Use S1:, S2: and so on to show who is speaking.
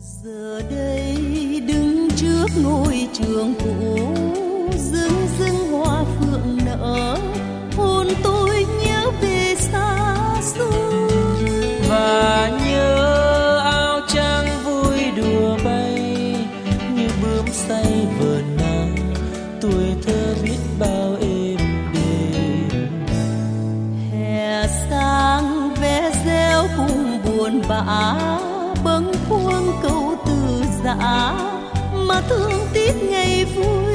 S1: Giờ đây đứng trước ngôi trường cũ, rừng rừng hoa phượng nở, hồn tôi nhớ về xa xôi.
S2: Và nhớ áo trắng vui đùa bay, như bướm say vờn nắng, tuổi thơ biết bao êm đềm.
S1: Hè sang vé reo cùng buồn bã, bâng khuâng câu từ giã mà thương tiếc ngày vui.